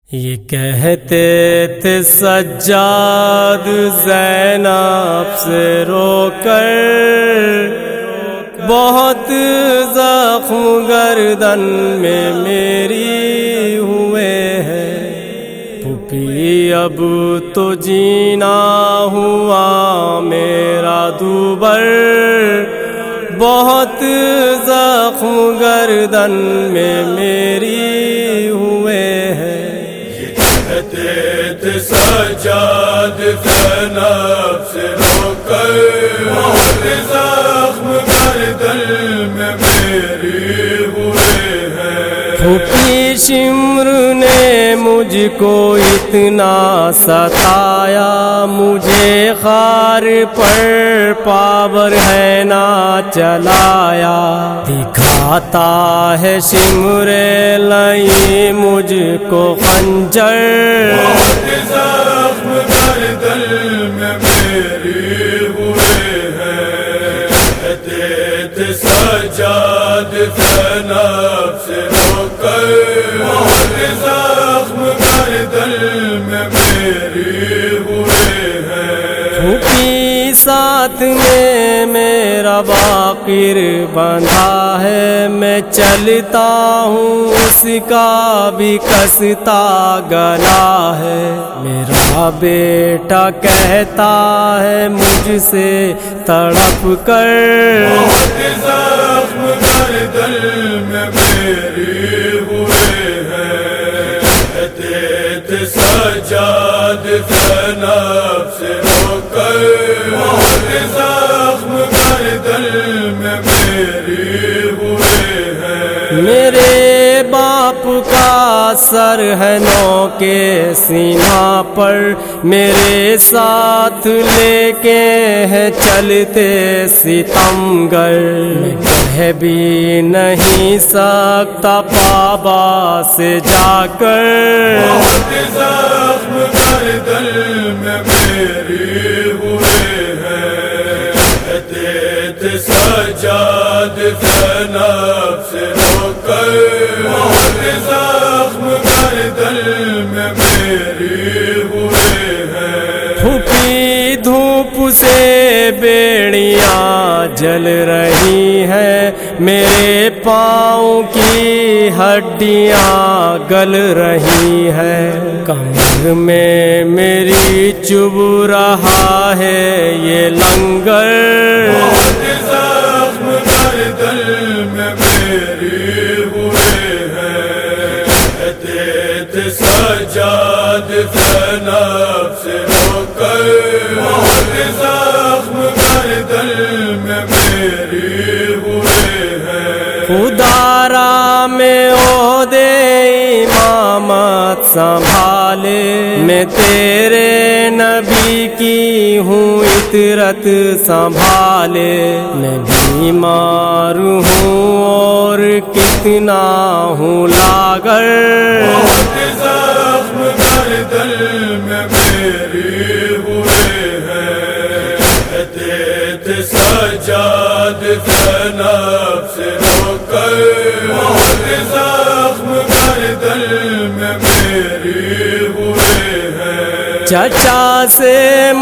یہ کہتے تھے سجاد زینب سے رو کر، بہت زخم گردن میں میری ہوئے ہیں، پھوپھی اب تو جینا ہوا میرا دوبر، بہت زخم گردن میں میری ہوئے ہیں۔ کہتے تھے سجاد زینب سے رو کر، بہت زخم گردن میں میری ہوئے ہیں۔ پھوپھی شمر نے مجھ کو اتنا ستایا، مجھے خار پر پاور ہے نہ چلایا، دکھاتا ہے شمر لئی مجھ کو خنجر، بہت زخم گردن میں میری ہوئے ہیں۔ کہتے تھے سجاد زینب سے رو کر، بہت زخم گردن میں میری ہوئے ہیں۔ پھوپھی ساتھ میں میرا باقر بندھا ہے، میں چلتا ہوں اس کا بھی کستا گلا ہے، میرا بیٹا کہتا ہے مجھ سے تڑپ کر، بہت زخم گردن میں میری ہوئے ہیں۔ کہتے تھے سجاد زینب سے رو کر، بہت زخم گردن میں میری ہوئے ہیں۔ میرے باپ کا سر ہے نو کے سینہ پر، میرے ساتھ لے کے ہیں چلتے ستمگر، میں کہہ بھی نہیں سکتا بابا سے جا کر، بہت زخم گردن میں میری ہوئے ہیں۔ کہتے تھے سجاد زینب سے رو کر، بہت زخم گردن میں میری ہوئے ہیں۔ پھوپھی دھوپ سے بیڑیاں جل رہی ہیں، میرے پاؤں کی ہڈیاں گل رہی ہیں، کمر میں میری چبھ رہا ہے یہ لنگر، بہت زخم گردن میں میری ہوئے ہیں۔ کہتے تھے سجاد زینب سے رو کر، بہت زخم گردن میں میری ہوئے ہیں۔ خدا را میں عہدے امامت سنبھالے، میں تیرے نبی کی ہوں عطرت سنبھالے، میں بیمار ہوں اور کتنا ہوں لاغر، بہت زخم گردن میں میری ہوئے ہیں۔ کہتے تھے سجاد زینب سے رو کر، بہت زخم گردن میں میری ہوئے ہیں۔ چچا سے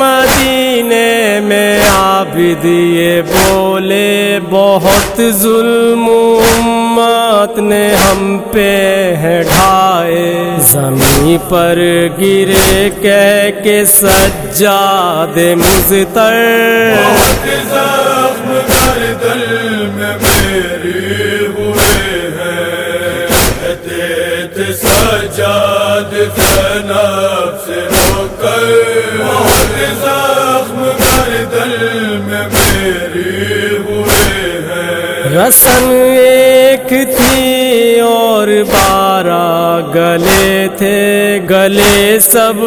مدینے میں عابد یہ بولے، بہت ظلم امت نے ہم پہ ہے ڈھائے، زمین پر گرے کہہ کے سجاد مضطر، بہت زخم گردن میں میری ہوئے ہیں۔ کہتے تھے سجاد زینب سے رو کر، بہت زخم گردن میں میری ہوئے ہیں۔ رسم ایک تھی اور 12 گلے تھے، گلے سب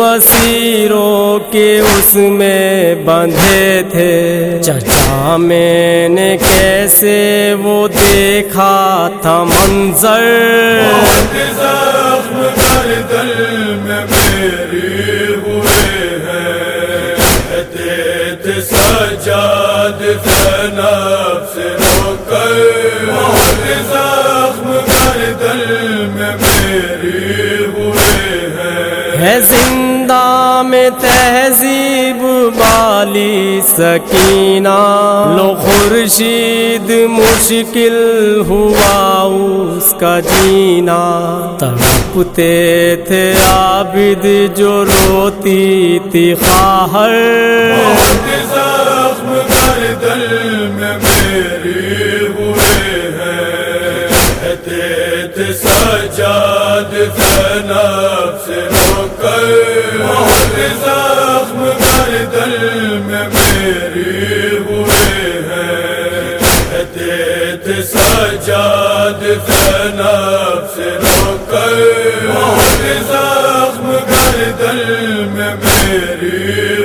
اسیروں کے اس میں بندھے تھے، چچا میں نے کیسے وہ دیکھا تھا منظر، بہت زخم گردن میں میری ہوئے ہیں۔ کہتے تھے سجاد زینب سے رو کر، بہت زخم گردن میں میری میری ہوئے ہیں، ہے زندہ میں تہذیب والی سکینہ، لو خورشید مشکل ہوا اس کا جینا، تڑپتے تھے عابد جو روتی تھی خواہر، بہت زخم گردن میں میری ہوئے ہیں، کہتے سجاد زینب سے رو کر، بہت زخم گردن میں میری ہوئے ہیں، کہتے سجاد زینب سے رو کر، بہت زخم گردن میں میری